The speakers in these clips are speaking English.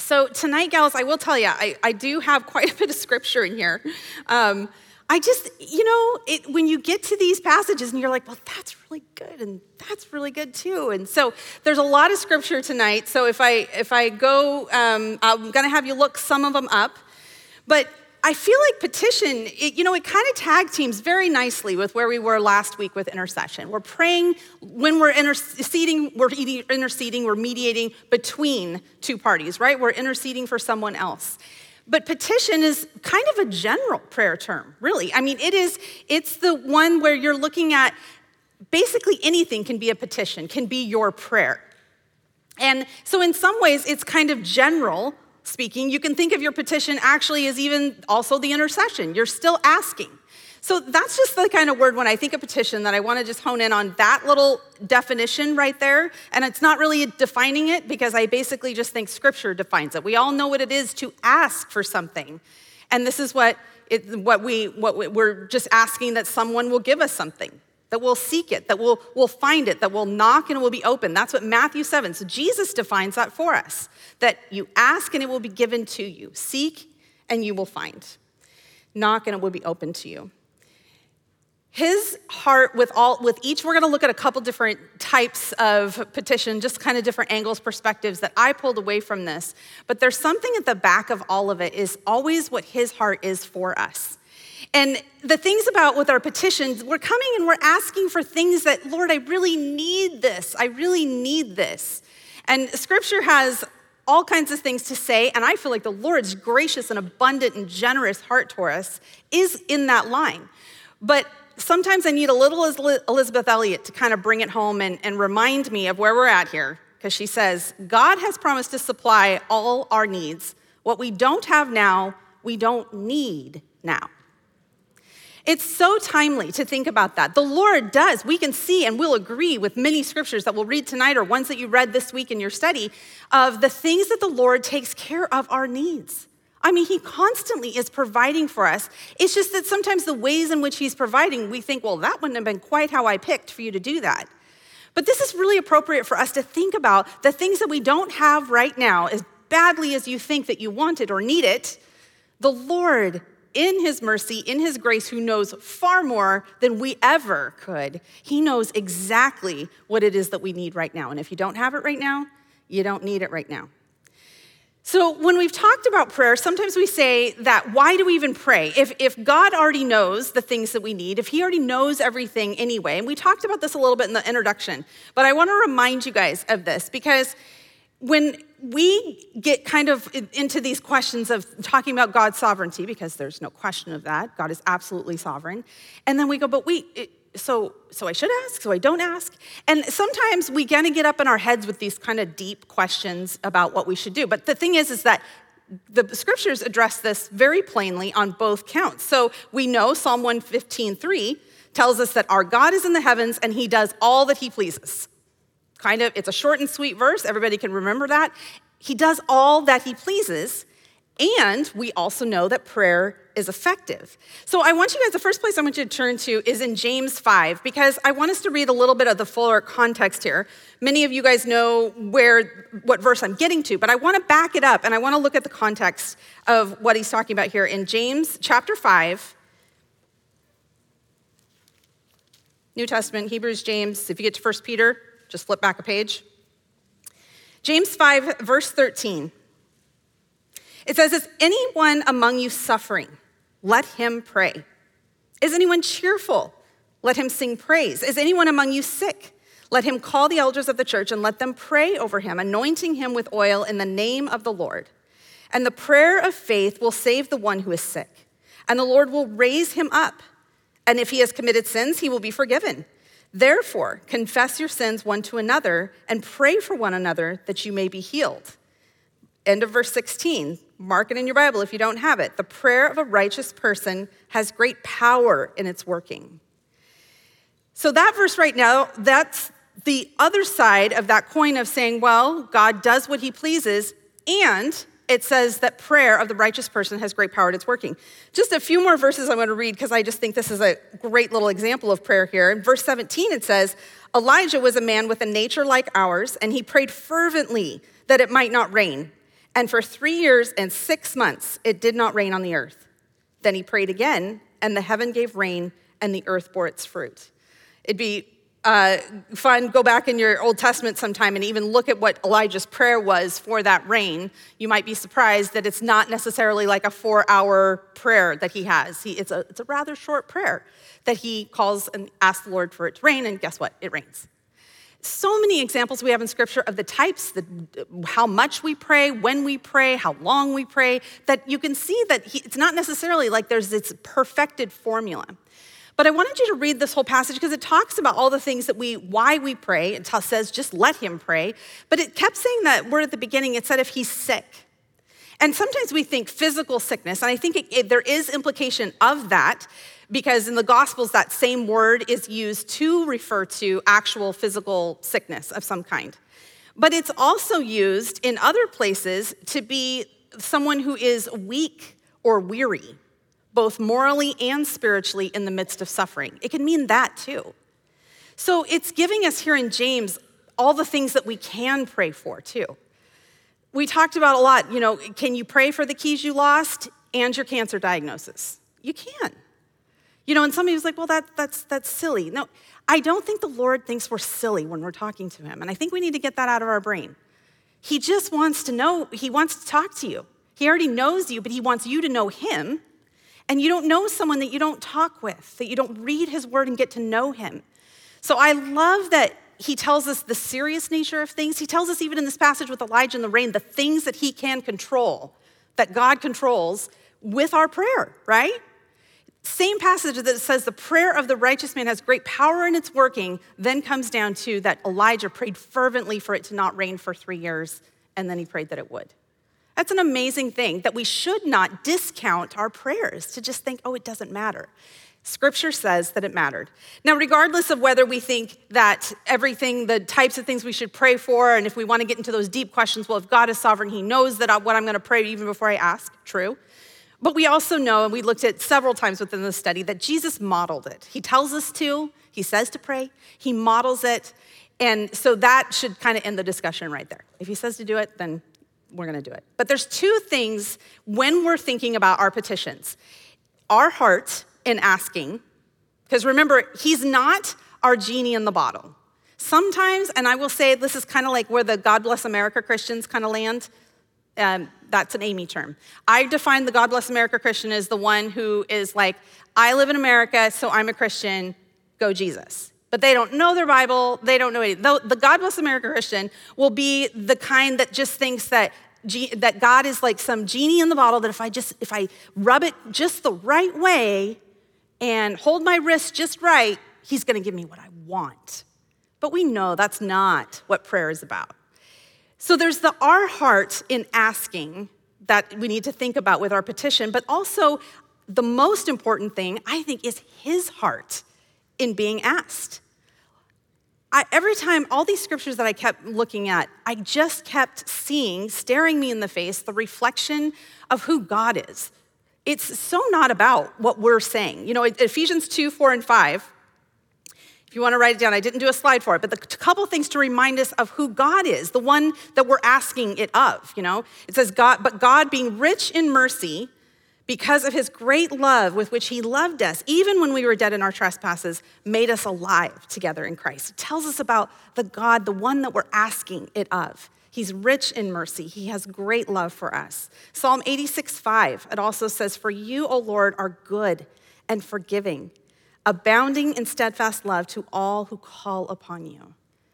So tonight, gals, I will tell you, I do have quite a bit of scripture in here. I just, when you get to these passages and you're like, well, that's really good and that's really good too. And so there's a lot of scripture tonight. So if I go, I'm gonna have you look some of them up. But I feel like petition, it kind of tag teams very nicely with where we were last week with intercession. We're praying, when we're interceding, we're mediating between two parties, right? We're interceding for someone else. But petition is kind of a general prayer term, really. I mean, it's the one where you're looking at basically anything can be a petition, can be your prayer. And so in some ways, it's kind of general speaking. You can think of your petition actually as even also the intercession. You're still asking. So that's just the kind of word when I think of petition that I want to just hone in on that little definition right there. And it's not really defining it because I basically just think scripture defines it. We all know what it is to ask for something. And this is what we're just asking, that someone will give us something, that we'll seek it, that we'll find it, that we'll knock and it will be open. That's what Matthew 7. So Jesus defines that for us, that you ask and it will be given to you. Seek and you will find. Knock and it will be open to you. His heart with each, we're gonna look at a couple different types of petition, just kind of different angles, perspectives that I pulled away from this. But there's something at the back of all of it is always what his heart is for us. And the things about with our petitions, we're coming and we're asking for things that, Lord, I really need this. I really need this. And scripture has all kinds of things to say, and I feel like the Lord's gracious and abundant and generous heart toward us is in that line. But sometimes I need a little Elizabeth Elliot to kind of bring it home and remind me of where we're at here, because she says, God has promised to supply all our needs. What we don't have now, we don't need now. It's so timely to think about that. The Lord does. We can see and we'll agree with many scriptures that we'll read tonight or ones that you read this week in your study of the things that the Lord takes care of our needs. I mean, he constantly is providing for us. It's just that sometimes the ways in which he's providing, we think, well, that wouldn't have been quite how I picked for you to do that. But this is really appropriate for us to think about the things that we don't have right now, as badly as you think that you want it or need it. The Lord, in his mercy, in his grace, who knows far more than we ever could, he knows exactly what it is that we need right now. And if you don't have it right now, you don't need it right now. So when we've talked about prayer, sometimes we say that why do we even pray? If God already knows the things that we need, if he already knows everything anyway, and we talked about this a little bit in the introduction, but I want to remind you guys of this because when we get kind of into these questions of talking about God's sovereignty, because there's no question of that, God is absolutely sovereign, and then we go, but wait, so I should ask, so I don't ask. And sometimes we kind of get up in our heads with these kind of deep questions about what we should do. But the thing is that the scriptures address this very plainly on both counts. So we know Psalm 115:3 tells us that our God is in the heavens and he does all that he pleases. It's a short and sweet verse. Everybody can remember that. He does all that he pleases. And we also know that prayer is effective. So I want you guys, the first place I want you to turn to is in James 5, because I want us to read a little bit of the fuller context here. Many of you guys know what verse I'm getting to, but I want to back it up and I want to look at the context of what he's talking about here in James chapter 5, New Testament, Hebrews, James. If you get to 1 Peter, just flip back a page. James 5, verse 13. It says, is anyone among you suffering? Let him pray. Is anyone cheerful? Let him sing praise. Is anyone among you sick? Let him call the elders of the church and let them pray over him, anointing him with oil in the name of the Lord. And the prayer of faith will save the one who is sick, and the Lord will raise him up. And if he has committed sins, he will be forgiven. Therefore, confess your sins one to another and pray for one another that you may be healed. End of verse 16. Mark it in your Bible if you don't have it. The prayer of a righteous person has great power in its working. So that verse right now, that's the other side of that coin of saying, well, God does what he pleases, and it says that prayer of the righteous person has great power in its working. Just a few more verses I'm going to read because I just think this is a great little example of prayer here. In verse 17, it says, Elijah was a man with a nature like ours, and he prayed fervently that it might not rain. And for 3 years and 6 months, it did not rain on the earth. Then he prayed again, and the heaven gave rain, and the earth bore its fruit. It'd be fun, go back in your Old Testament sometime and even look at what Elijah's prayer was for that rain. You might be surprised that it's not necessarily like a 4-hour prayer that he has. It's a rather short prayer that he calls and asks the Lord for it to rain, and guess what? It rains. So many examples we have in Scripture of the types, how much we pray, when we pray, how long we pray, that you can see that it's not necessarily like there's this perfected formula. But I wanted you to read this whole passage because it talks about all the things that why we pray. It says just let him pray. But it kept saying that word at the beginning. It said if he's sick. And sometimes we think physical sickness, and I think there is implication of that because in the Gospels that same word is used to refer to actual physical sickness of some kind. But it's also used in other places to be someone who is weak or weary, both morally and spiritually in the midst of suffering. It can mean that too. So it's giving us here in James all the things that we can pray for too. We talked about a lot, can you pray for the keys you lost and your cancer diagnosis? You can. And somebody was like, well, that's silly. No, I don't think the Lord thinks we're silly when we're talking to him. And I think we need to get that out of our brain. He just wants to know, he wants to talk to you. He already knows you, but he wants you to know him. And you don't know someone that you don't talk with, that you don't read his word and get to know him. So I love that he tells us the serious nature of things. He tells us even in this passage with Elijah and the rain, the things that he can control, that God controls with our prayer, right? Same passage that says the prayer of the righteous man has great power in its working, then comes down to that Elijah prayed fervently for it to not rain for 3 years, and then he prayed that it would. That's an amazing thing, that we should not discount our prayers to just think, oh, it doesn't matter. Scripture says that it mattered. Now, regardless of whether we think that everything, the types of things we should pray for, and if we want to get into those deep questions, well, if God is sovereign, he knows that what I'm going to pray even before I ask, true. But we also know, and we looked at several times within the study, that Jesus modeled it. He tells us to, he says to pray, he models it, and so that should kind of end the discussion right there. If he says to do it, then we're gonna do it. But there's two things when we're thinking about our petitions. Our heart in asking, because remember, he's not our genie in the bottle. Sometimes, and I will say this is kind of like where the God Bless America Christians kind of land. That's an Amy term. I define the God Bless America Christian as the one who is like, I live in America, so I'm a Christian, go Jesus. But they don't know their Bible, they don't know anything. The God Bless America Christian will be the kind that just thinks that God is like some genie in the bottle, that if I rub it just the right way and hold my wrist just right, he's gonna give me what I want. But we know that's not what prayer is about. So there's our heart in asking that we need to think about with our petition, but also the most important thing, I think, is his heart in being asked. Every time, all these scriptures that I kept looking at, I just kept seeing, staring me in the face, the reflection of who God is. It's so not about what we're saying. Ephesians 2, 4, and 5, if you want to write it down, I didn't do a slide for it, but the couple things to remind us of who God is, the one that we're asking it of, It says, but God being rich in mercy, because of his great love with which he loved us, even when we were dead in our trespasses, made us alive together in Christ. It tells us about the God, the one that we're asking it of. He's rich in mercy. He has great love for us. Psalm 86:5, it also says, for you, O Lord, are good and forgiving, abounding in steadfast love to all who call upon you.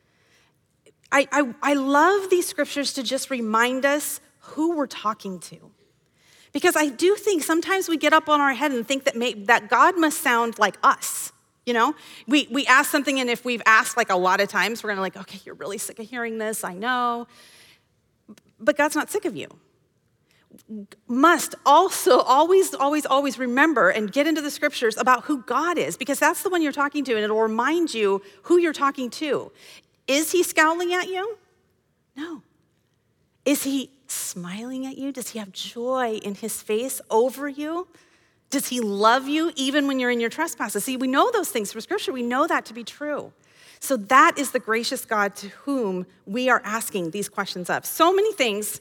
I love these scriptures to just remind us who we're talking to. Because I do think sometimes we get up on our head and think that God must sound like us. We ask something, and if we've asked like a lot of times, we're gonna like, okay, you're really sick of hearing this, I know. But God's not sick of you. Must also always remember and get into the scriptures about who God is, because that's the one you're talking to, and it'll remind you who you're talking to. Is he scowling at you? No. Is he smiling at you? Does he have joy in his face over you? Does he love you even when you're in your trespasses? See, we know those things from scripture. We know that to be true. So that is the gracious God to whom we are asking these questions of. So many things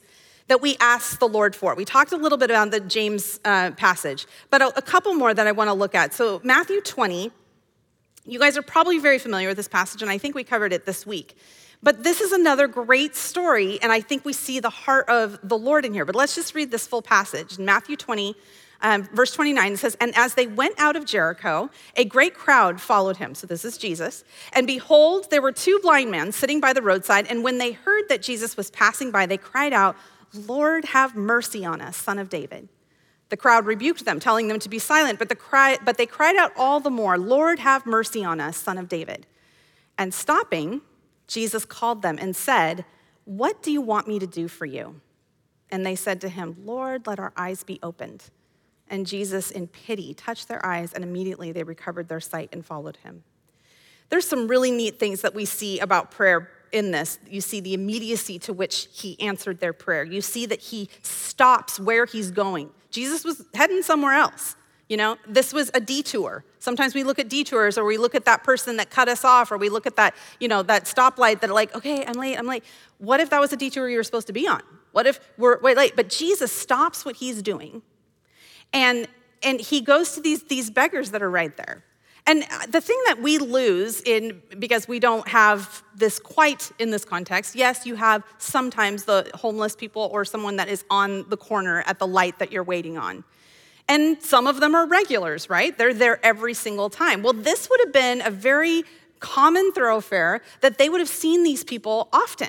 that we ask the Lord for. We talked a little bit about the James passage, but a couple more that I want to look at. So Matthew 20, you guys are probably very familiar with this passage, and I think we covered it this week. But this is another great story, and I think we see the heart of the Lord in here. But let's just read this full passage. In Matthew 20, verse 29, it says, "And as they went out of Jericho, a great crowd followed him." So this is Jesus. "And behold, there were two blind men sitting by the roadside. And when they heard that Jesus was passing by, they cried out, 'Lord, have mercy on us, Son of David.' The crowd rebuked them, telling them to be silent. But they cried out all the more, 'Lord, have mercy on us, Son of David.' And stopping, Jesus called them and said, 'What do you want me to do for you?' And they said to him, 'Lord, let our eyes be opened.' And Jesus, in pity, touched their eyes, and immediately they recovered their sight and followed him." There's some really neat things that we see about prayer in this. You see the immediacy to which he answered their prayer. You see that he stops where he's going. Jesus was heading somewhere else. This was a detour. Sometimes we look at detours, or we look at that person that cut us off, or we look at that, that stoplight that okay, I'm late. What if that was a detour you were supposed to be on? What if we're late? But Jesus stops what he's doing, and he goes to these beggars that are right there. And the thing that we lose because we don't have this quite in this context, yes, you have sometimes the homeless people or someone that is on the corner at the light that you're waiting on. And some of them are regulars, right? They're there every single time. Well, this would have been a very common thoroughfare that they would have seen these people often.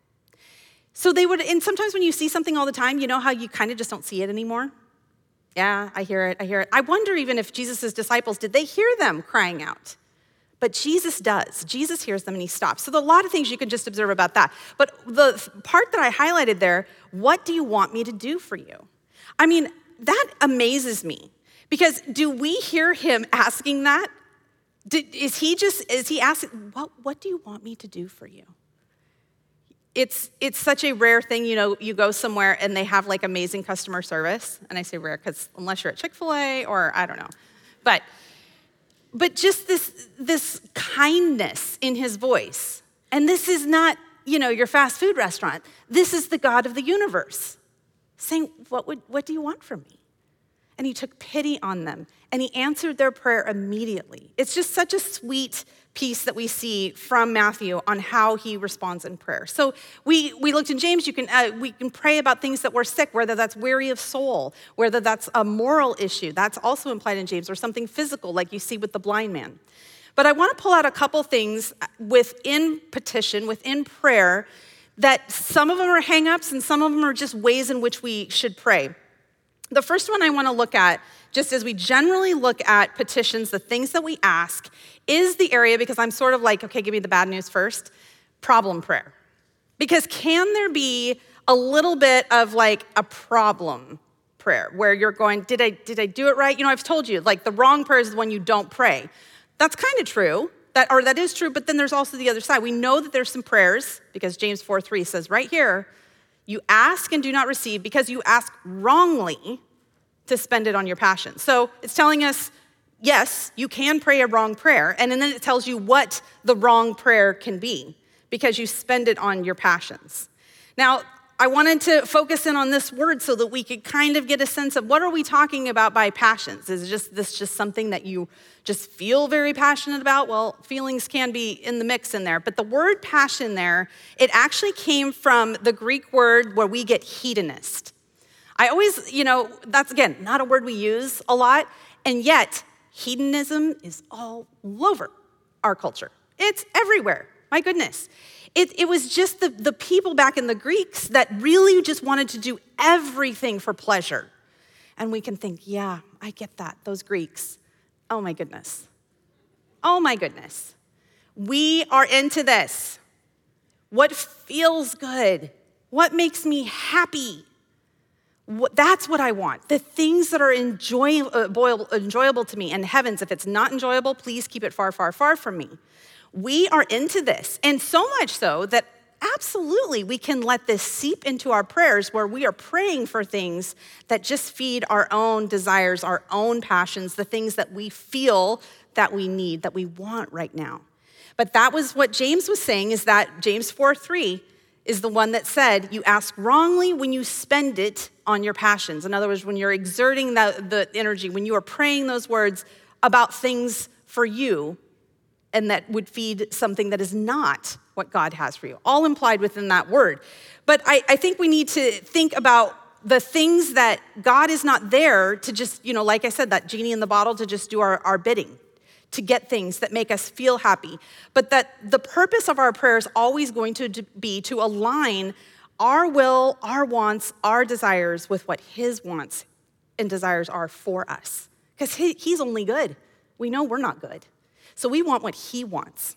So and sometimes when you see something all the time, you know how you kind of just don't see it anymore? Yeah, I hear it. I wonder even if Jesus' disciples, did they hear them crying out? But Jesus does. Jesus hears them and he stops. So there are a lot of things you can just observe about that. But the part that I highlighted there, what do you want me to do for you? I mean, that amazes me, because do we hear him asking that? Is he asking, what do you want me to do for you? It's such a rare thing, you go somewhere and they have like amazing customer service. And I say rare because unless you're at Chick-fil-A or I don't know. But just this kindness in his voice. And this is not, your fast food restaurant. This is the God of the universe saying, what do you want from me? And he took pity on them, and he answered their prayer immediately. It's just such a sweet piece that we see from Matthew on how he responds in prayer. So we looked in James. We can pray about things that we're sick, whether that's weary of soul, whether that's a moral issue. That's also implied in James, or something physical like you see with the blind man. But I want to pull out a couple things within petition, within prayer, that some of them are hang-ups and some of them are just ways in which we should pray. The first one I want to look at, just as we generally look at petitions, the things that we ask, is the area, because I'm sort of like, okay, give me the bad news first, problem prayer. Because can there be a little bit of like a problem prayer where you're going, did I do it right? I've told you, like the wrong prayer is the one you don't pray. That's kind of true, that is true, but then there's also the other side. We know that there's some prayers, because James 4:3 says right here, you ask and do not receive because you ask wrongly to spend it on your passions. So it's telling us, yes, you can pray a wrong prayer, and then it tells you what the wrong prayer can be because you spend it on your passions. Now, I wanted to focus in on this word so that we could kind of get a sense of what are we talking about by passions? Is this just something that you just feel very passionate about? Well, feelings can be in the mix in there, but the word passion there, it actually came from the Greek word where we get hedonist. I always, that's again, not a word we use a lot, and yet hedonism is all over our culture. It's everywhere, my goodness. It was just the people back in the Greeks that really just wanted to do everything for pleasure. And we can think, yeah, I get that, those Greeks. Oh my goodness. Oh my goodness. We are into this. What feels good? What makes me happy? That's what I want. The things that are enjoyable to me. And heavens, if it's not enjoyable, please keep it far, far, far from me. We are into this, and so much so that absolutely we can let this seep into our prayers where we are praying for things that just feed our own desires, our own passions, the things that we feel that we need, that we want right now. But that was what James was saying, is that James 4:3, is the one that said, you ask wrongly when you spend it on your passions. In other words, when you're exerting the energy, when you are praying those words about things for you, and that would feed something that is not what God has for you. All implied within that word. But I think we need to think about the things that God is not there to just, like I said, that genie in the bottle to just do our bidding, to get things that make us feel happy. But that the purpose of our prayer is always going to be to align our will, our wants, our desires with what his wants and desires are for us. Because he's only good. We know we're not good. So we want what he wants.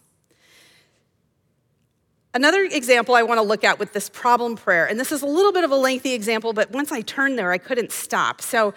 Another example I want to look at with this problem prayer, and this is a little bit of a lengthy example, but once I turned there, I couldn't stop. So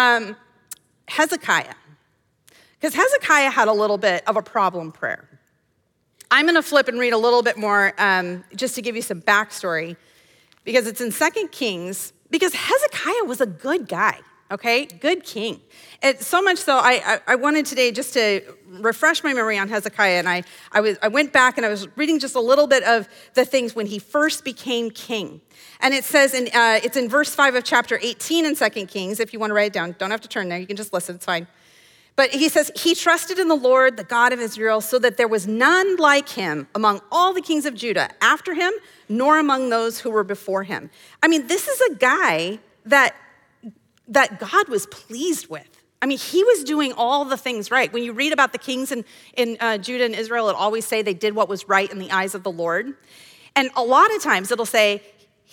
Hezekiah. Because Hezekiah had a little bit of a problem prayer. I'm going to flip and read a little bit more just to give you some backstory, because it's in 2 Kings, because Hezekiah was a good guy. Okay, good king. And so much so, I wanted today just to refresh my memory on Hezekiah, and I went back and I was reading just a little bit of the things when he first became king. And it says, it's in verse 5 of chapter 18 in 2 Kings, if you want to write it down. Don't have to turn there, you can just listen, it's fine. But he says, he trusted in the Lord, the God of Israel, so that there was none like him among all the kings of Judah after him, nor among those who were before him. I mean, this is a guy that God was pleased with. I mean, he was doing all the things right. When you read about the kings in Judah and Israel, it always say they did what was right in the eyes of the Lord. And a lot of times it'll say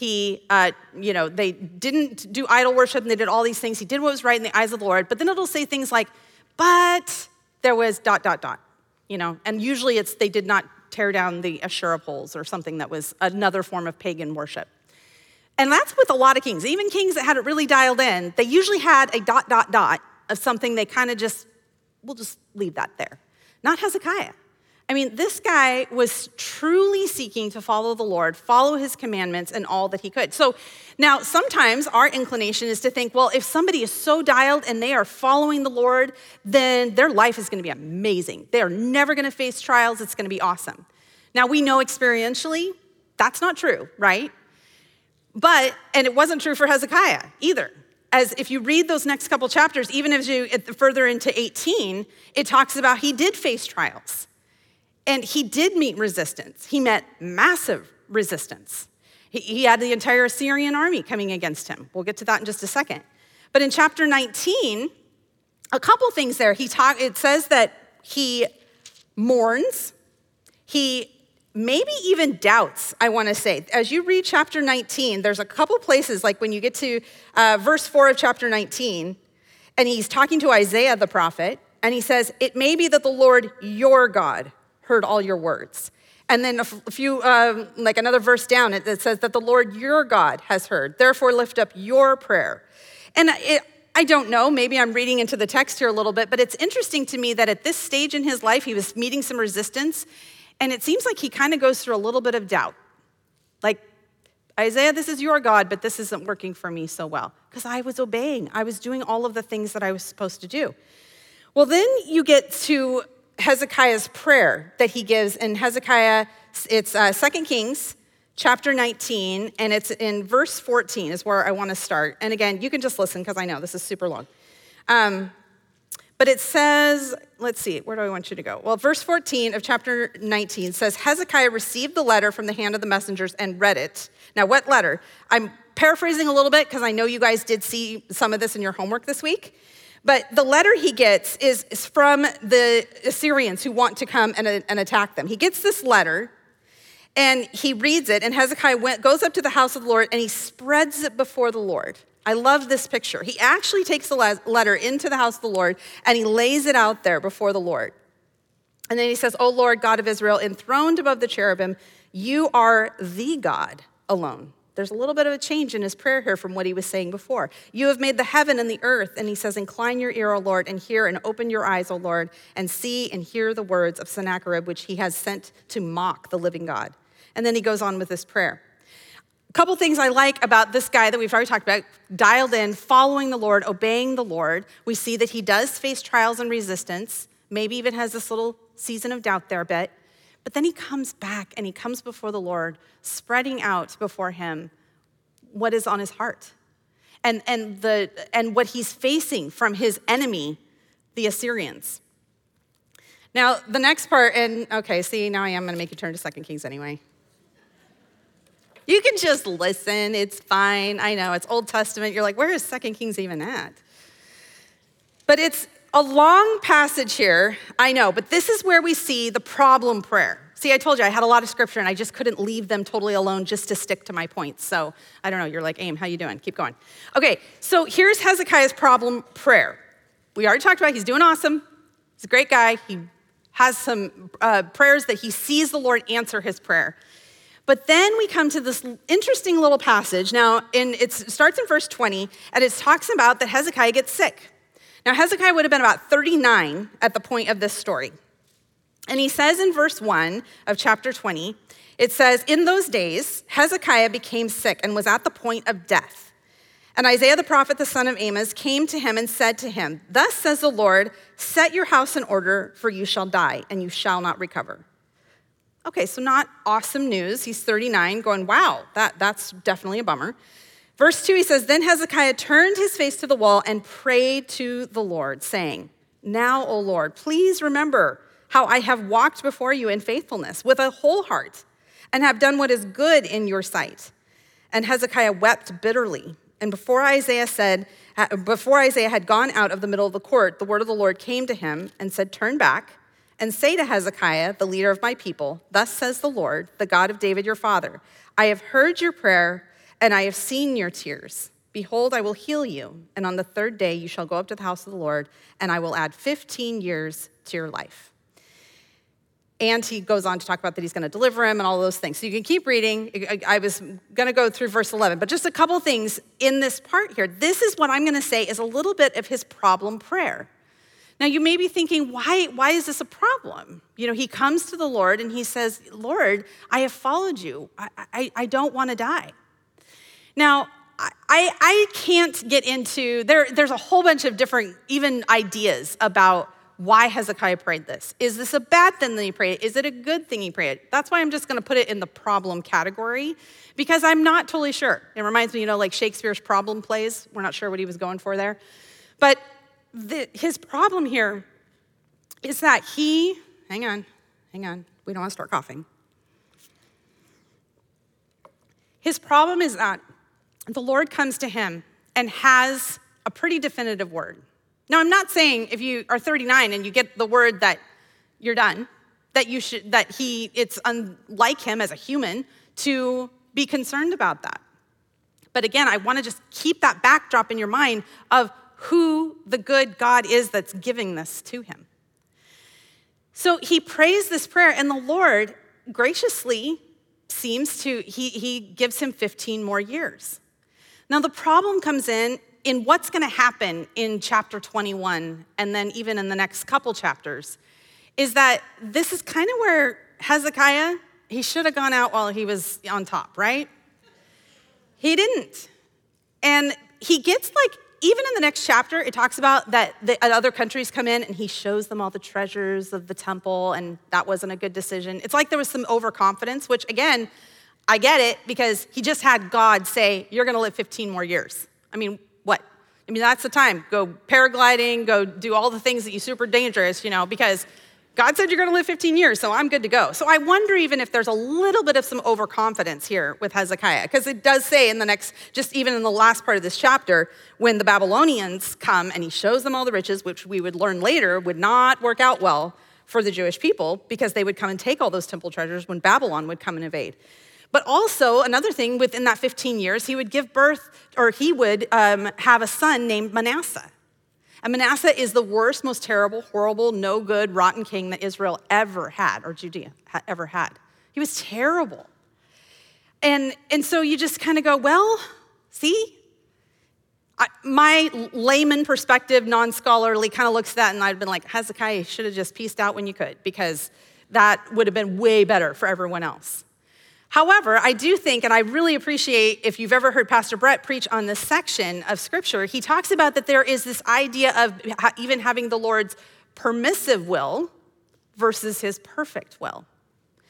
they didn't do idol worship and they did all these things. He did what was right in the eyes of the Lord. But then it'll say things like, but there was ... And usually they did not tear down the Asherah poles or something that was another form of pagan worship. And that's with a lot of kings. Even kings that had it really dialed in, they usually had a ... of something they kind of we'll just leave that there. Not Hezekiah. I mean, this guy was truly seeking to follow the Lord, follow his commandments and all that he could. So now sometimes our inclination is to think, well, if somebody is so dialed and they are following the Lord, then their life is going to be amazing. They are never going to face trials. It's going to be awesome. Now we know experientially that's not true, right? And it wasn't true for Hezekiah either. As if you read those next couple chapters, even as you further into 18, it talks about he did face trials. And he did meet resistance. He met massive resistance. He had the entire Assyrian army coming against him. We'll get to that in just a second. But in chapter 19, a couple things there. It says that he mourns. He maybe even doubts, I want to say. As you read chapter 19, there's a couple places, like when you get to verse 4 of chapter 19, and he's talking to Isaiah the prophet, and he says, it may be that the Lord your God heard all your words. And then a few, like another verse down, it says that the Lord your God has heard. Therefore, lift up your prayer. And I don't know, maybe I'm reading into the text here a little bit, but it's interesting to me that at this stage in his life, he was meeting some resistance. And it seems like he kind of goes through a little bit of doubt. Like, Isaiah, this is your God, but this isn't working for me so well. Because I was obeying. I was doing all of the things that I was supposed to do. Well, then you get to Hezekiah's prayer that he gives in Hezekiah. It's 2 Kings chapter 19, and it's in verse 14 is where I want to start. And again, you can just listen because I know this is super long. But it says, let's see, where do I want you to go? Well, verse 14 of chapter 19 says, Hezekiah received the letter from the hand of the messengers and read it. Now, what letter? I'm paraphrasing a little bit because I know you guys did see some of this in your homework this week. But the letter he gets is from the Assyrians who want to come and attack them. He gets this letter, and he reads it, and Hezekiah goes up to the house of the Lord, and he spreads it before the Lord. I love this picture. He actually takes the letter into the house of the Lord, and he lays it out there before the Lord. And then he says, O Lord, God of Israel, enthroned above the cherubim, you are the God alone. There's a little bit of a change in his prayer here from what he was saying before. You have made the heaven and the earth, and he says, incline your ear, O Lord, and hear and open your eyes, O Lord, and see and hear the words of Sennacherib, which he has sent to mock the living God. And then he goes on with this prayer. A couple things I like about this guy that we've already talked about, dialed in, following the Lord, obeying the Lord. We see that he does face trials and resistance, maybe even has this little season of doubt there a bit. But then he comes back and he comes before the Lord, spreading out before him what is on his heart and what he's facing from his enemy, the Assyrians. Now, the next part, and okay, see, now I am going to make you turn to 2 Kings anyway. You can just listen. It's fine. I know, it's Old Testament. You're like, where is 2 Kings even at? But it's a long passage here, I know, but this is where we see the problem prayer. See, I told you I had a lot of scripture and I just couldn't leave them totally alone just to stick to my points. So I don't know, you're like, Aim, how you doing? Keep going. Okay, so here's Hezekiah's problem prayer. We already talked about he's doing awesome. He's a great guy. He has some prayers that he sees the Lord answer his prayer. But then we come to this interesting little passage. Now, it starts in verse 20, and it talks about that Hezekiah gets sick. Now, Hezekiah would have been about 39 at the point of this story. And he says in verse 1 of chapter 20, it says, "In those days, Hezekiah became sick and was at the point of death. And Isaiah the prophet, the son of Amos, came to him and said to him, 'Thus says the Lord, set your house in order, for you shall die, and you shall not recover.'" Okay, so not awesome news. He's 39, going, wow, that's definitely a bummer. Verse 2, he says, "Then Hezekiah turned his face to the wall and prayed to the Lord, saying, 'Now, O Lord, please remember how I have walked before you in faithfulness with a whole heart and have done what is good in your sight.' And Hezekiah wept bitterly. And before Isaiah had gone out of the middle of the court, the word of the Lord came to him and said, 'Turn back and say to Hezekiah, the leader of my people, thus says the Lord, the God of David your father, I have heard your prayer and I have seen your tears. Behold, I will heal you, and on the third day you shall go up to the house of the Lord, and I will add 15 years to your life.'" And he goes on to talk about that he's going to deliver him and all those things. So you can keep reading. I was going to go through verse 11, but just a couple things in this part here. This is what I'm going to say is a little bit of his problem prayer. Now, you may be thinking, why is this a problem? You know, he comes to the Lord and he says, "Lord, I have followed you. I don't want to die." Now, I can't get into, there's a whole bunch of different even ideas about why Hezekiah prayed this. Is this a bad thing that he prayed? Is it a good thing he prayed? That's why I'm just going to put it in the problem category, because I'm not totally sure. It reminds me, like Shakespeare's problem plays. We're not sure what he was going for there. But his problem here is that hang on, we don't want to start coughing. His problem is that the Lord comes to him and has a pretty definitive word. Now, I'm not saying if you are 39 and you get the word that you're done, it's unlike him as a human to be concerned about that. But again, I want to just keep that backdrop in your mind of who the good God is that's giving this to him. So he prays this prayer, and the Lord graciously he gives him 15 more years. Now, the problem comes in what's going to happen in chapter 21, and then even in the next couple chapters, is that this is kind of where Hezekiah, he should have gone out while he was on top, right? He didn't. And he gets even in the next chapter, it talks about that other countries come in and he shows them all the treasures of the temple, and that wasn't a good decision. It's like there was some overconfidence, which again, I get it, because he just had God say, "You're gonna live 15 more years." I mean, what? I mean, that's the time. Go paragliding, go do all the things that you super dangerous, because God said you're gonna live 15 years, so I'm good to go. So I wonder even if there's a little bit of some overconfidence here with Hezekiah, because it does say just even in the last part of this chapter, when the Babylonians come and he shows them all the riches, which we would learn later would not work out well for the Jewish people, because they would come and take all those temple treasures when Babylon would come and invade. But also, another thing, within that 15 years, he would give birth, or he would have a son named Manasseh. And Manasseh is the worst, most terrible, horrible, no good, rotten king that Israel ever had, or Judea ever had. He was terrible. And so you just kind of go, well, see? My layman perspective, non-scholarly, kind of looks at that, and I'd been like, Hezekiah, you should have just pieced out when you could, because that would have been way better for everyone else. However, I do think, and I really appreciate if you've ever heard Pastor Brett preach on this section of scripture, he talks about that there is this idea of even having the Lord's permissive will versus his perfect will.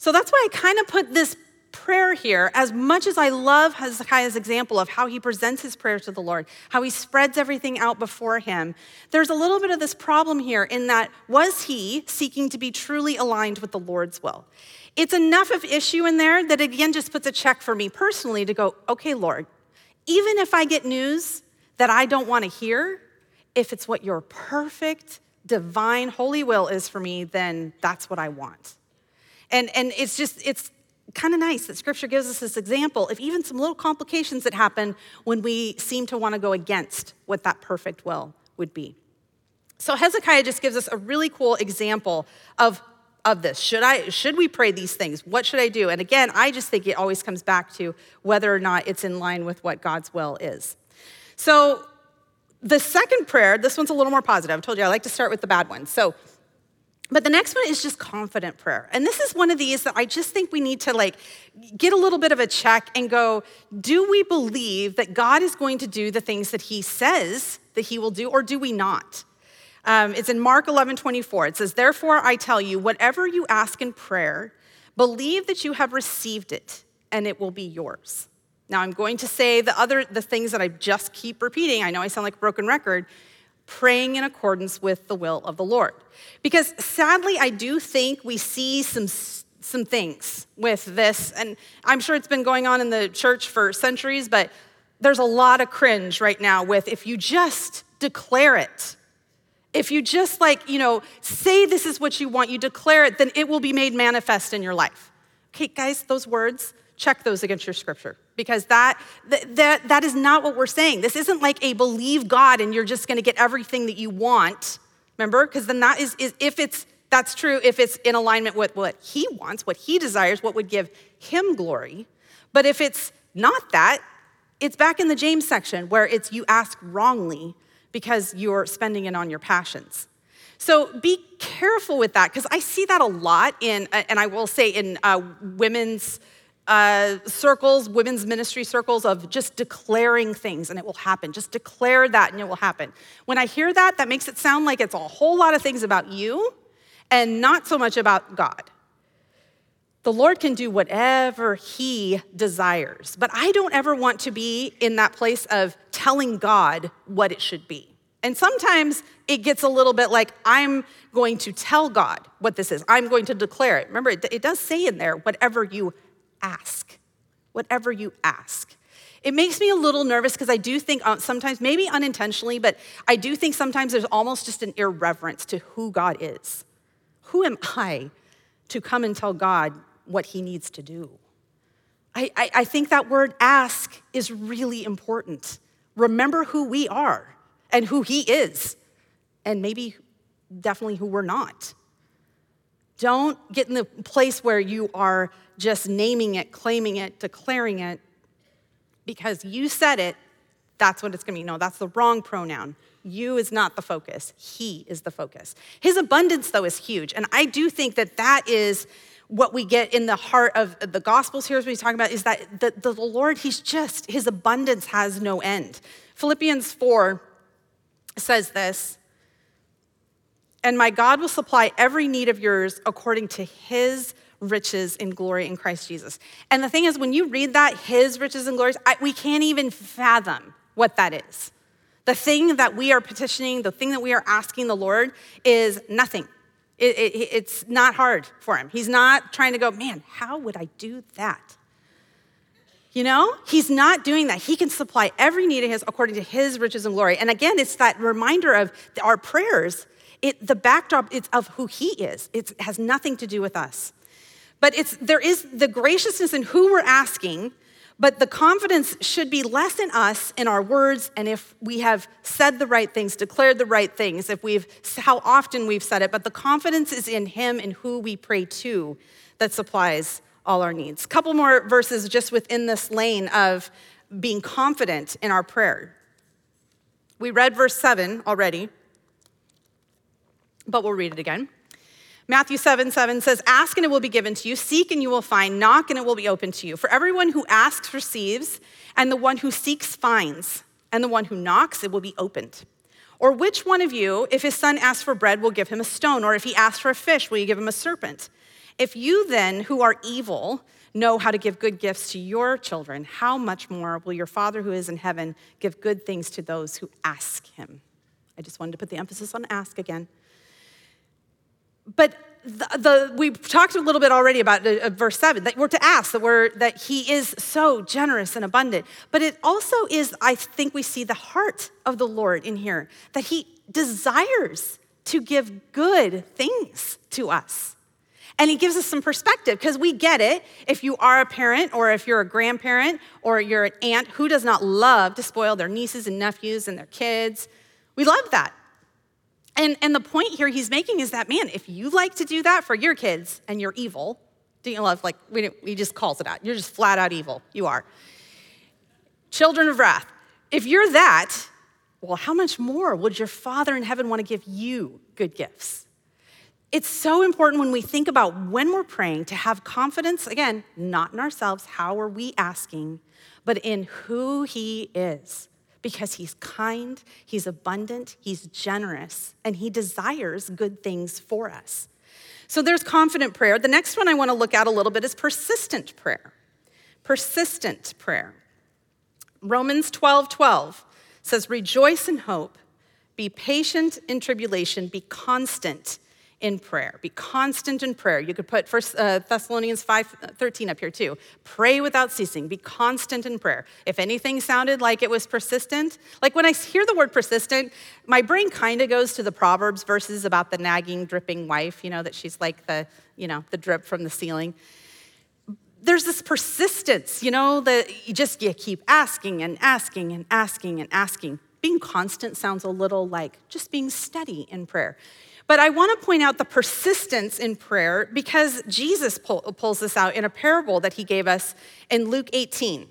So that's why I kind of put this prayer here, as much as I love Hezekiah's example of how he presents his prayer to the Lord, how he spreads everything out before him. There's a little bit of this problem here in that, was he seeking to be truly aligned with the Lord's will? It's enough of issue in there that again just puts a check for me personally to go, okay, Lord, even if I get news that I don't want to hear, if it's what your perfect, divine, holy will is for me, then that's what I want. And it's kind of nice that Scripture gives us this example of even some little complications that happen when we seem to want to go against what that perfect will would be. So Hezekiah just gives us a really cool example of this. Should we pray these things? What should I do? And again, I just think it always comes back to whether or not it's in line with what God's will is. So the second prayer, this one's a little more positive. I told you I like to start with the bad ones. But the next one is just confident prayer. And this is one of these that I just think we need to get a little bit of a check and go, do we believe that God is going to do the things that he says that he will do, or do we not? It's in Mark 11:24. It says, therefore I tell you, whatever you ask in prayer, believe that you have received it and it will be yours. Now I'm going to say the things that I just keep repeating. I know I sound like a broken record. Praying in accordance with the will of the Lord. Because sadly, I do think we see some things with this, and I'm sure it's been going on in the church for centuries, but there's a lot of cringe right now with if you just declare it, if you just say this is what you want, you declare it, then it will be made manifest in your life. Okay, guys, those words, check those against your scripture, because that is not what we're saying. This isn't like a believe God and you're just gonna get everything that you want, remember? Because then that is if that's true, if it's in alignment with what he wants, what he desires, what would give him glory. But if it's not that, it's back in the James section where it's you ask wrongly because you're spending it on your passions. So be careful with that, because I see that a lot and I will say in women's circles, women's ministry circles, of just declaring things and it will happen. Just declare that and it will happen. When I hear that, that makes it sound like it's a whole lot of things about you and not so much about God. The Lord can do whatever he desires, but I don't ever want to be in that place of telling God what it should be. And sometimes it gets a little bit like, I'm going to tell God what this is. I'm going to declare it. Remember, it does say in there, whatever you ask, whatever you ask. It makes me a little nervous because I do think sometimes, maybe unintentionally, but I do think sometimes there's almost just an irreverence to who God is. Who am I to come and tell God what he needs to do? I think that word ask is really important. Remember who we are and who he is, and maybe definitely who we're not. Don't get in the place where you are just naming it, claiming it, declaring it, because you said it, that's what it's gonna be. No, that's the wrong pronoun. You is not the focus. He is the focus. His abundance, though, is huge. And I do think that that is what we get in the heart of the Gospels here, as we talk about, is that the Lord, his abundance has no end. Philippians 4 says this, and my God will supply every need of yours according to his riches in glory in Christ Jesus. And the thing is, when you read that, his riches and glories, we can't even fathom what that is. The thing that we are petitioning, the thing that we are asking the Lord is nothing. It's not hard for him. He's not trying to go, man, how would I do that? You know, he's not doing that. He can supply every need of his according to his riches and glory. And again, it's that reminder of our prayers. The backdrop is of who he is. It has nothing to do with us. But there is the graciousness in who we're asking, but the confidence should be less in us, in our words, and if we have said the right things, declared the right things, how often we've said it, but the confidence is in him and who we pray to that supplies all our needs. A couple more verses just within this lane of being confident in our prayer. We read verse 7 already, but we'll read it again. Matthew 7:7 says, ask and it will be given to you, seek and you will find, knock and it will be open to you. For everyone who asks receives, and the one who seeks finds, and the one who knocks it will be opened. Or which one of you, if his son asks for bread, will give him a stone? Or if he asks for a fish, will you give him a serpent? If you then, who are evil, know how to give good gifts to your children, how much more will your Father who is in heaven give good things to those who ask him? I just wanted to put the emphasis on ask again. But we talked a little bit already about verse 7, that we're to ask, that he is so generous and abundant. But it also is, I think we see the heart of the Lord in here, that he desires to give good things to us. And he gives us some perspective, because we get it. If you are a parent, or if you're a grandparent, or you're an aunt, who does not love to spoil their nieces and nephews and their kids? We love that. And the point here he's making is that, man, if you like to do that for your kids and you're evil, don't you love, like, he just calls it out. You're just flat out evil. You are. Children of wrath. If you're that, well, how much more would your Father in heaven want to give you good gifts? It's so important when we think about when we're praying to have confidence, again, not in ourselves, how are we asking, but in who he is. Because he's kind, he's abundant, he's generous, and he desires good things for us. So there's confident prayer. The next one I want to look at a little bit is persistent prayer. Persistent prayer. Romans 12:12 says, rejoice in hope, be patient in tribulation, be constant in prayer. Be constant in prayer. You could put 1 Thessalonians 5:13 up here too. Pray without ceasing. Be constant in prayer. If anything sounded like it was persistent, like when I hear the word persistent, my brain kind of goes to the Proverbs verses about the nagging, dripping wife, that she's like the drip from the ceiling. There's this persistence, that you keep asking and asking and asking and asking. Being constant sounds a little like just being steady in prayer. But I want to point out the persistence in prayer because Jesus pulls this out in a parable that he gave us in Luke 18.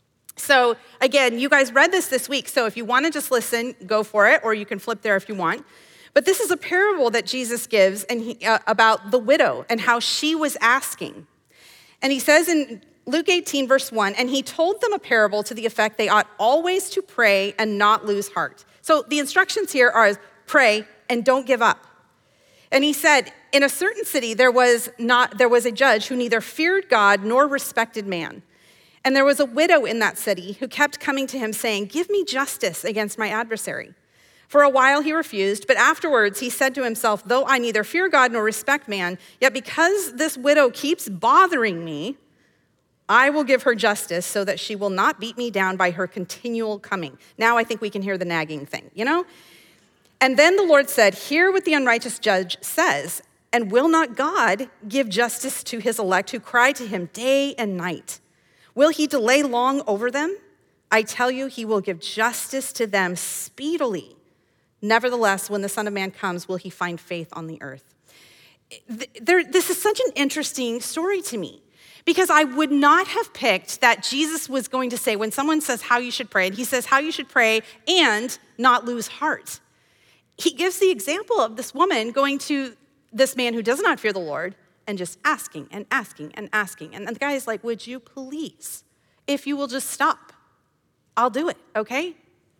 So again, you guys read this week, so if you want to just listen, go for it, or you can flip there if you want. But this is a parable that Jesus gives about the widow and how she was asking. And he says in Luke 18, verse 1, and he told them a parable to the effect they ought always to pray and not lose heart. So the instructions here are pray and don't give up. And he said, in a certain city, there was a judge who neither feared God nor respected man. And there was a widow in that city who kept coming to him saying, give me justice against my adversary. For a while he refused, but afterwards he said to himself, though I neither fear God nor respect man, yet because this widow keeps bothering me, I will give her justice so that she will not beat me down by her continual coming. Now I think we can hear the nagging thing, And then the Lord said, hear what the unrighteous judge says, and will not God give justice to his elect who cry to him day and night? Will he delay long over them? I tell you, he will give justice to them speedily. Nevertheless, when the Son of Man comes, will he find faith on the earth? This is such an interesting story to me because I would not have picked that Jesus was going to say, when someone says how you should pray, and he says how you should pray and not lose heart. He gives the example of this woman going to this man who does not fear the Lord and just asking and asking and asking. And the guy is like, would you please, if you will just stop, I'll do it, okay?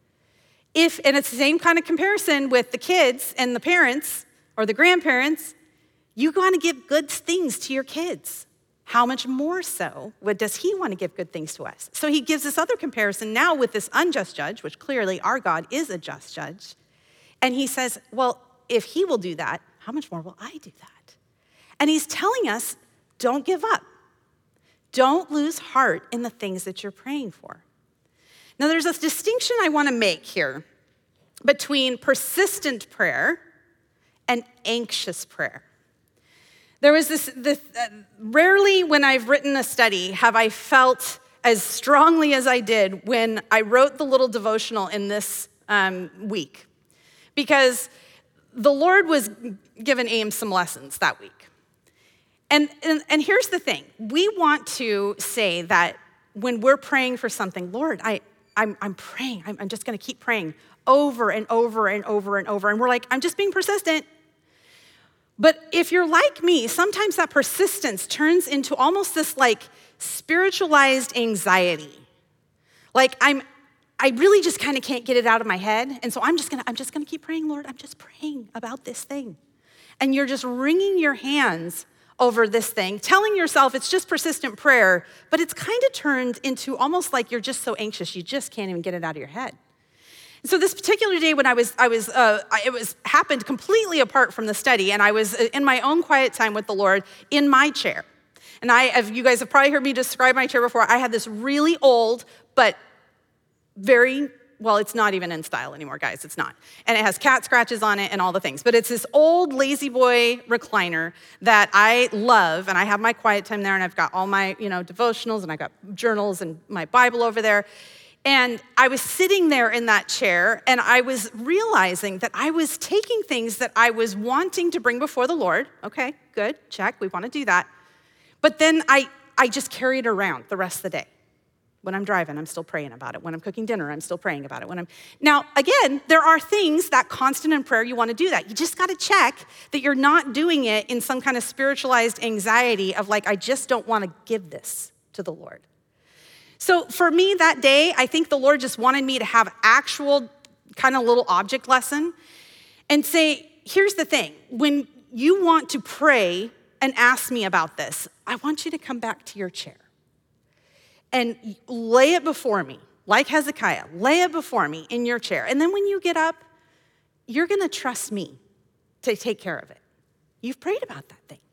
And it's the same kind of comparison with the kids and the parents or the grandparents. You want to give good things to your kids. How much more so does he want to give good things to us? So he gives this other comparison now with this unjust judge, which clearly our God is a just judge. And he says, well, if he will do that, how much more will I do that? And he's telling us, don't give up. Don't lose heart in the things that you're praying for. Now, there's a distinction I want to make here between persistent prayer and anxious prayer. There was this rarely when I've written a study have I felt as strongly as I did when I wrote the little devotional in this week. Because the Lord was giving Ames some lessons that week. And here's the thing. We want to say that when we're praying for something, Lord, I'm praying. I'm just going to keep praying over and over and over and over. And we're like, I'm just being persistent. But if you're like me, sometimes that persistence turns into almost this like spiritualized anxiety. Like I really just kind of can't get it out of my head. And so I'm just gonna keep praying, Lord. I'm just praying about this thing. And you're just wringing your hands over this thing, telling yourself it's just persistent prayer, but it's kind of turned into almost like you're just so anxious you just can't even get it out of your head. And so this particular day when it was happened completely apart from the study, and I was in my own quiet time with the Lord in my chair. And you guys have probably heard me describe my chair before. I had this really old, but well, it's not even in style anymore, guys, it's not. And it has cat scratches on it and all the things. But it's this old lazy boy recliner that I love, and I have my quiet time there, and I've got all my, devotionals, and I got journals and my Bible over there. And I was sitting there in that chair, and I was realizing that I was taking things that I was wanting to bring before the Lord. Okay, good, check, we want to do that. But then I just carry it around the rest of the day. When I'm driving, I'm still praying about it. When I'm cooking dinner, I'm still praying about it. Now, again, there are things that constant in prayer, you want to do that. You just got to check that you're not doing it in some kind of spiritualized anxiety of like, I just don't want to give this to the Lord. So for me that day, I think the Lord just wanted me to have actual kind of little object lesson and say, here's the thing. When you want to pray and ask me about this, I want you to come back to your chair and lay it before me, like Hezekiah, lay it before me in your chair. And then when you get up, you're gonna trust me to take care of it. You've prayed about that thing.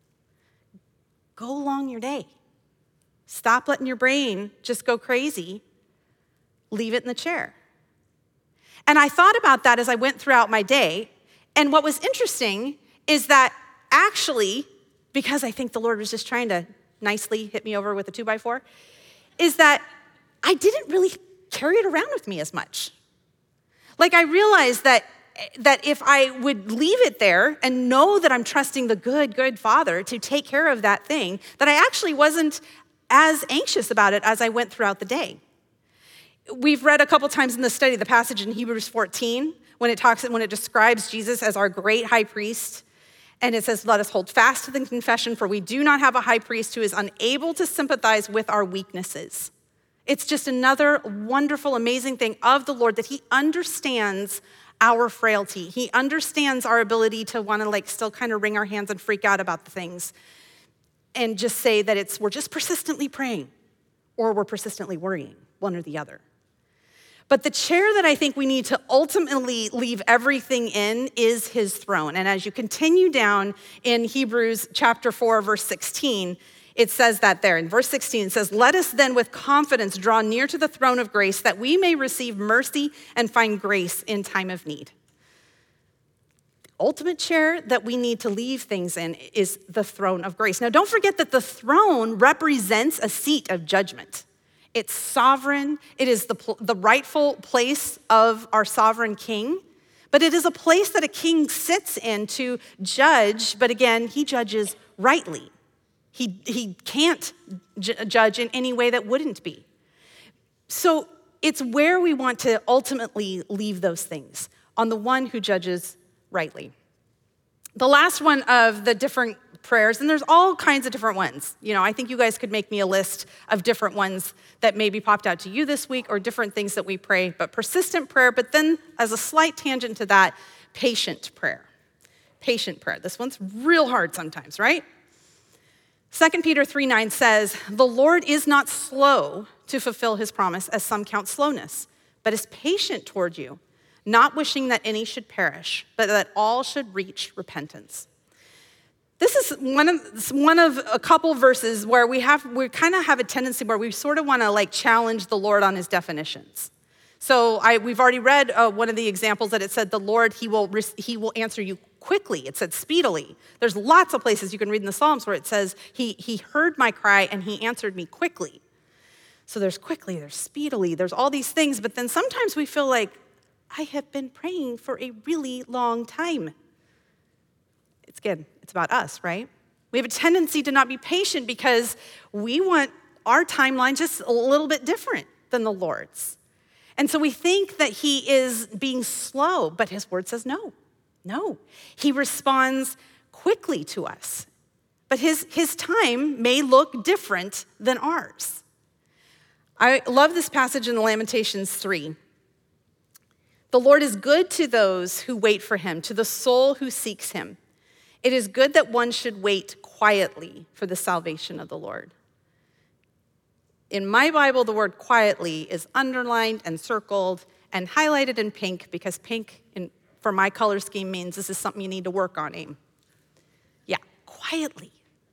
Go along your day. Stop letting your brain just go crazy. Leave it in the chair. And I thought about that as I went throughout my day. And what was interesting is that actually, because I think the Lord was just trying to nicely hit me over with a 2x4, is that I didn't really carry it around with me as much. Like I realized that if I would leave it there and know that I'm trusting the good Father to take care of that thing, that I actually wasn't as anxious about it as I went throughout the day. We've read a couple times in the study the passage in Hebrews 14 when it describes Jesus as our great high priest. And it says, let us hold fast to the confession, for we do not have a high priest who is unable to sympathize with our weaknesses. It's just another wonderful, amazing thing of the Lord that he understands our frailty. He understands our ability to want to still kind of wring our hands and freak out about the things and just say that we're just persistently praying or we're persistently worrying, one or the other. But the chair that I think we need to ultimately leave everything in is his throne. And as you continue down in Hebrews chapter 4, verse 16, it says that there. In verse 16, it says, let us then with confidence draw near to the throne of grace that we may receive mercy and find grace in time of need. The ultimate chair that we need to leave things in is the throne of grace. Now, don't forget that the throne represents a seat of judgment. It's sovereign. It is the rightful place of our sovereign king, but it is a place that a king sits in to judge, but again, he judges rightly. He can't judge in any way that wouldn't be. So it's where we want to ultimately leave those things, on the one who judges rightly. The last one of the different prayers, and there's all kinds of different ones. I think you guys could make me a list of different ones that maybe popped out to you this week or different things that we pray, but persistent prayer, but then as a slight tangent to that, patient prayer. Patient prayer. This one's real hard sometimes, right? 2 Peter 3:9 says, the Lord is not slow to fulfill his promise, as some count slowness, but is patient toward you, not wishing that any should perish, but that all should reach repentance. This is one of a couple verses where we kind of have a tendency where we sort of want to challenge the Lord on his definitions. So we've already read one of the examples that it said the Lord, he will answer you quickly. It said speedily. There's lots of places you can read in the Psalms where it says he heard my cry and he answered me quickly. So there's quickly, there's speedily, there's all these things, but then sometimes we feel like I have been praying for a really long time. It's about us, right? We have a tendency to not be patient because we want our timeline just a little bit different than the Lord's. And so we think that he is being slow, but his word says no. He responds quickly to us, but his time may look different than ours. I love this passage in Lamentations 3. The Lord is good to those who wait for him, to the soul who seeks him. It is good that one should wait quietly for the salvation of the Lord. In my Bible, the word quietly is underlined and circled and highlighted in pink because pink, for my color scheme, means this is something you need to work on, Aim. Yeah, quietly.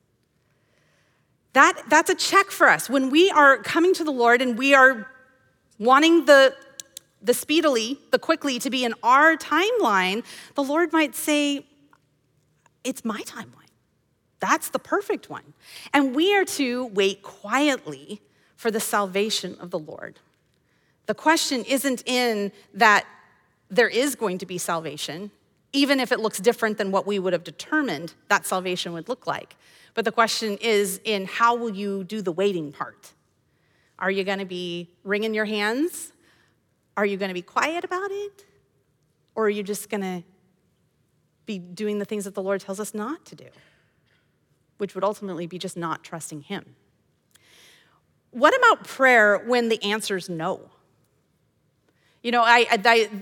That's a check for us. When we are coming to the Lord and we are wanting the speedily, the quickly to be in our timeline, the Lord might say, it's my timeline. That's the perfect one. And we are to wait quietly for the salvation of the Lord. The question isn't in that there is going to be salvation, even if it looks different than what we would have determined that salvation would look like. But the question is in how will you do the waiting part? Are you going to be wringing your hands? Are you going to be quiet about it? Or are you just going to be doing the things that the Lord tells us not to do, which would ultimately be just not trusting him? What about prayer when the answer's no? You know, I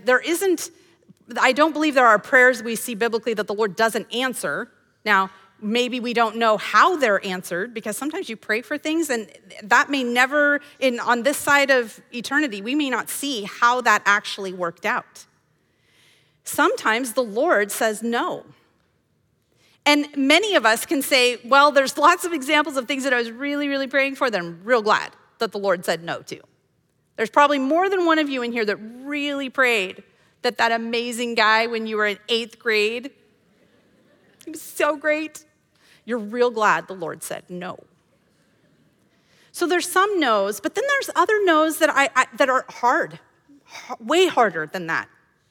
don't believe there are prayers we see biblically that the Lord doesn't answer. Now, maybe we don't know how they're answered because sometimes you pray for things and that may never, on this side of eternity, we may not see how that actually worked out. Sometimes the Lord says no. And many of us can say, well, there's lots of examples of things that I was really, really praying for that I'm real glad that the Lord said no to. There's probably more than one of you in here that really prayed that amazing guy when you were in 8th grade, he was so great. You're real glad the Lord said no. So there's some no's, but then there's other no's that are hard, way harder than that.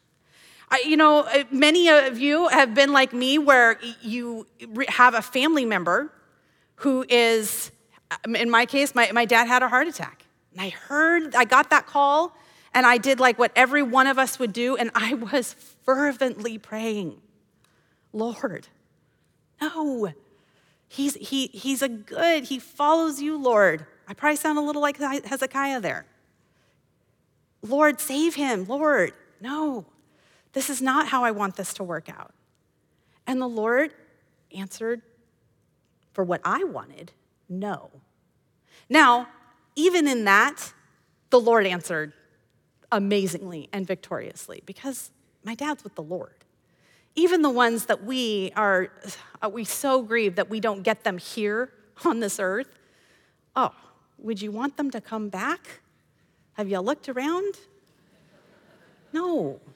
Many of you have been like me where you have a family member who is, in my case, my dad had a heart attack. And I got that call and I did like what every one of us would do and I was fervently praying, Lord, no, he follows you, Lord. I probably sound a little like Hezekiah there. Lord, save him, Lord, no. This is not how I want this to work out. And the Lord answered for what I wanted, no. Now, even in that, the Lord answered amazingly and victoriously because my dad's with the Lord. Even the ones that we so grieve that we don't get them here on this earth. Oh, would you want them to come back? Have you looked around? No.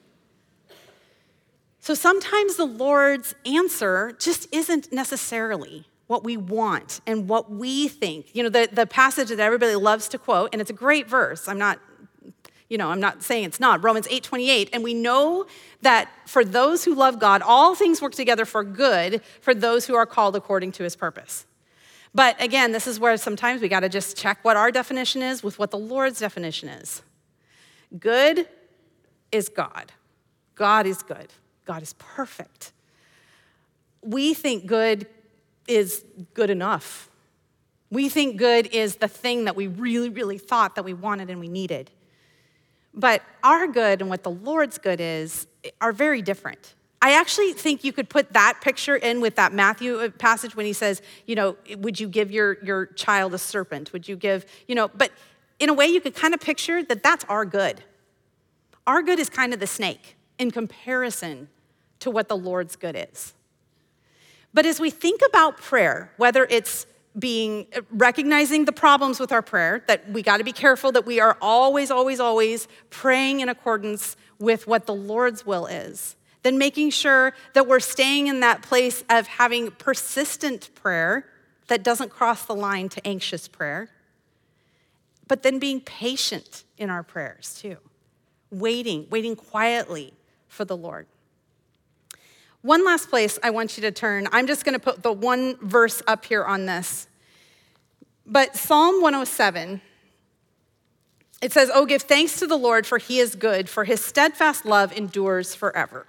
So sometimes the Lord's answer just isn't necessarily what we want and what we think. You know, the passage that everybody loves to quote, and it's a great verse. I'm not saying it's not. Romans 8:28, and we know that for those who love God, all things work together for good for those who are called according to his purpose. But again, this is where sometimes we got to just check what our definition is with what the Lord's definition is. Good is God. God is good. God is perfect. We think good is good enough. We think good is the thing that we really, really thought that we wanted and we needed. But our good and what the Lord's good is are very different. I actually think you could put that picture in with that Matthew passage when he says, would you give your child a serpent? Would you give, but in a way you could kind of picture that that's our good. Our good is kind of the snake in comparison to what the Lord's good is. But as we think about prayer, whether it's recognizing the problems with our prayer, that we got to be careful that we are always, always, always praying in accordance with what the Lord's will is, then making sure that we're staying in that place of having persistent prayer that doesn't cross the line to anxious prayer, but then being patient in our prayers too, waiting quietly for the Lord. One last place I want you to turn. I'm just going to put the one verse up here on this. But Psalm 107, it says, "Oh, give thanks to the Lord, for he is good, for his steadfast love endures forever."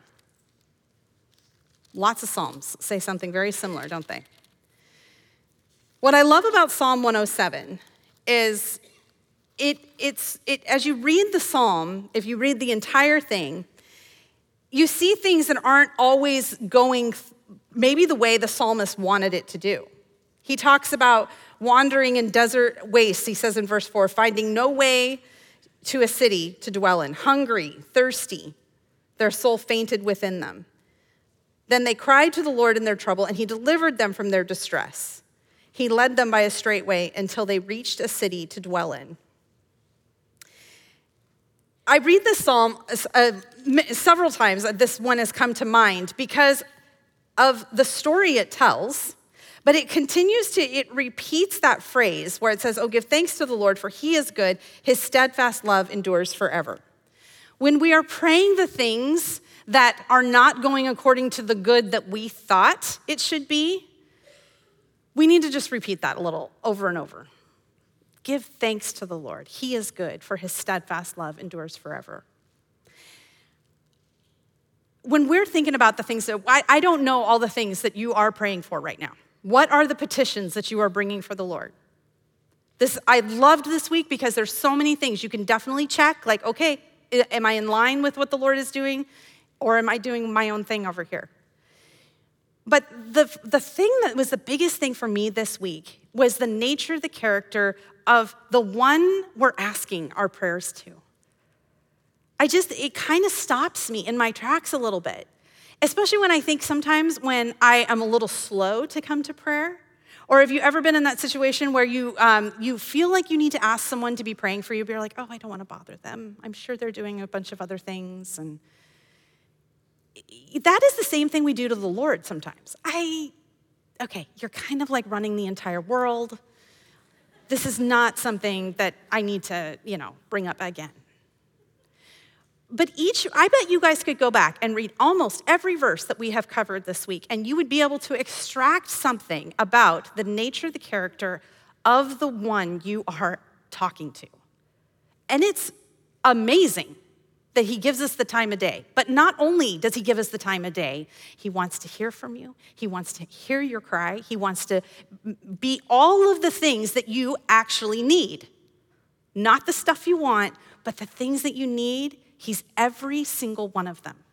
Lots of Psalms say something very similar, don't they? What I love about Psalm 107 is as you read the Psalm, if you read the entire thing, you see things that aren't always going maybe the way the psalmist wanted it to do. He talks about wandering in desert wastes, he says in verse 4, finding no way to a city to dwell in, hungry, thirsty, their soul fainted within them. Then they cried to the Lord in their trouble, and he delivered them from their distress. He led them by a straight way until they reached a city to dwell in. I read this psalm several times. This one has come to mind because of the story it tells, but it repeats that phrase where it says, oh, give thanks to the Lord, for he is good. His steadfast love endures forever. When we are praying the things that are not going according to the good that we thought it should be, we need to just repeat that a little over and over. Give thanks to the Lord. He is good, for his steadfast love endures forever. When we're thinking about the things that, I don't know all the things that you are praying for right now. What are the petitions that you are bringing for the Lord? I loved this week because there's so many things you can definitely check, like, okay, am I in line with what the Lord is doing, or am I doing my own thing over here? But the thing that was the biggest thing for me this week was the nature, the character of the one we're asking our prayers to. It kind of stops me in my tracks a little bit, especially when I think sometimes when I am a little slow to come to prayer, or have you ever been in that situation where you feel like you need to ask someone to be praying for you, but you're like, oh, I don't want to bother them. I'm sure they're doing a bunch of other things. And that is the same thing we do to the Lord sometimes. Okay, you're kind of like running the entire world. This is not something that I need to, bring up again. But I bet you guys could go back and read almost every verse that we have covered this week, and you would be able to extract something about the nature, the character of the one you are talking to. And it's amazing that he gives us the time of day. But not only does he give us the time of day, he wants to hear from you. He wants to hear your cry. He wants to be all of the things that you actually need. Not the stuff you want, but the things that you need. He's every single one of them.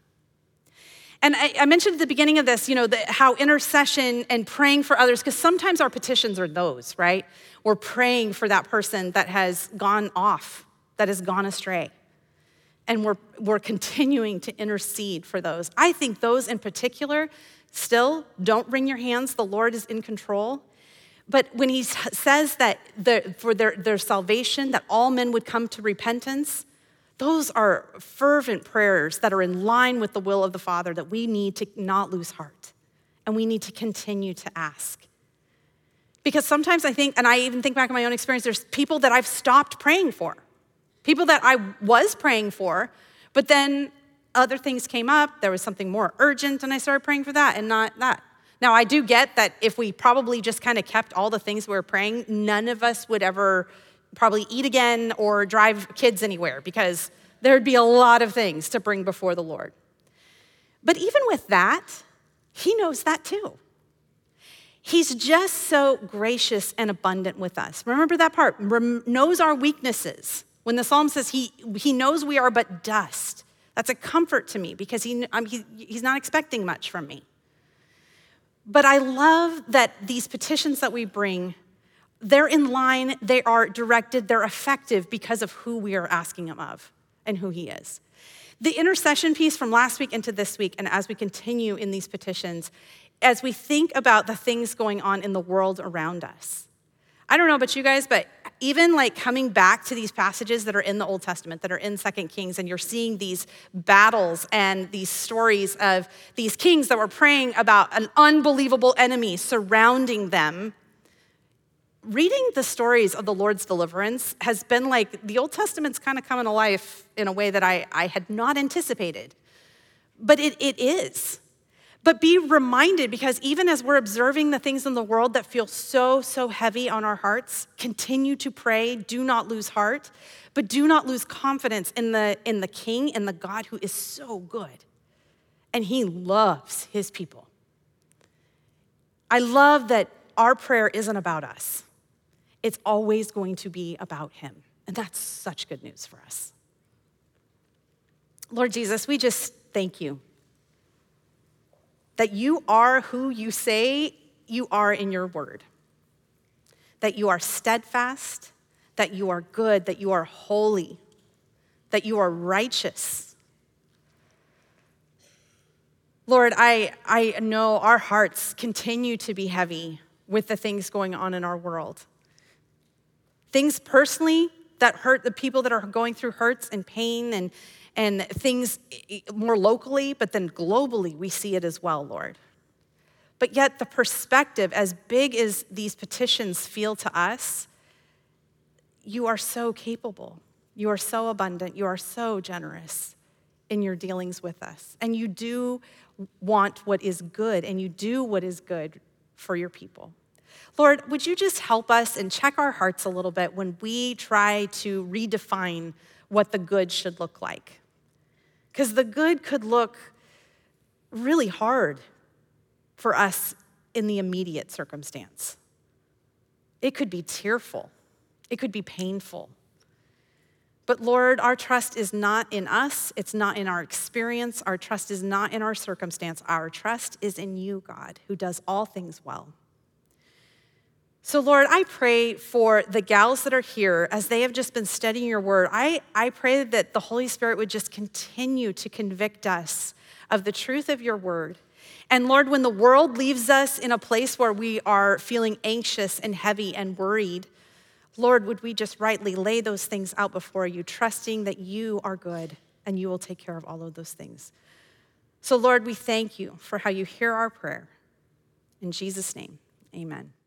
And I mentioned at the beginning of this, how intercession and praying for others, because sometimes our petitions are those, right? We're praying for that person that has gone off, that has gone astray. And we're continuing to intercede for those. I think those in particular, still, don't wring your hands. The Lord is in control. But when he says that for their salvation, that all men would come to repentance, those are fervent prayers that are in line with the will of the Father that we need to not lose heart. And we need to continue to ask. Because sometimes I think, and I even think back in my own experience, there's people that I've stopped praying for. People that I was praying for, but then other things came up. There was something more urgent, and I started praying for that and not that. Now, I do get that if we probably just kind of kept all the things we were praying, none of us would ever probably eat again or drive kids anywhere, because there'd be a lot of things to bring before the Lord. But even with that, he knows that too. He's just so gracious and abundant with us. Remember that part, knows our weaknesses. When the psalm says he knows we are but dust, that's a comfort to me because he's not expecting much from me. But I love that these petitions that we bring, they're in line, they are directed, they're effective because of who we are asking him of and who he is. The intercession piece from last week into this week, and as we continue in these petitions, as we think about the things going on in the world around us. I don't know about you guys, but even like coming back to these passages that are in the Old Testament, that are in 2 Kings, and you're seeing these battles and these stories of these kings that were praying about an unbelievable enemy surrounding them. Reading the stories of the Lord's deliverance has been like, the Old Testament's kind of coming to life in a way that I had not anticipated. But it is. But be reminded, because even as we're observing the things in the world that feel so, so heavy on our hearts, continue to pray, do not lose heart, but do not lose confidence in the King, in the God who is so good. And he loves his people. I love that our prayer isn't about us. It's always going to be about him. And that's such good news for us. Lord Jesus, we just thank you. that you are who you say you are in your word, that you are steadfast, that you are good, that you are holy, that you are righteous. Lord, I know our hearts continue to be heavy with the things going on in our world. Things personally that hurt the people that are going through hurts and pain and things more locally, but then globally we see it as well, Lord. But yet the perspective, as big as these petitions feel to us, you are so capable. You are so abundant. You are so generous in your dealings with us. And you do want what is good, and you do what is good for your people. Lord, would you just help us and check our hearts a little bit when we try to redefine what the good should look like? Because the good could look really hard for us in the immediate circumstance. It could be tearful. It could be painful. But Lord, our trust is not in us. It's not in our experience. Our trust is not in our circumstance. Our trust is in you, God, who does all things well. So Lord, I pray for the gals that are here as they have just been studying your word. I pray that the Holy Spirit would just continue to convict us of the truth of your word. And Lord, when the world leaves us in a place where we are feeling anxious and heavy and worried, Lord, would we just rightly lay those things out before you, trusting that you are good and you will take care of all of those things. So Lord, we thank you for how you hear our prayer. In Jesus' name, amen.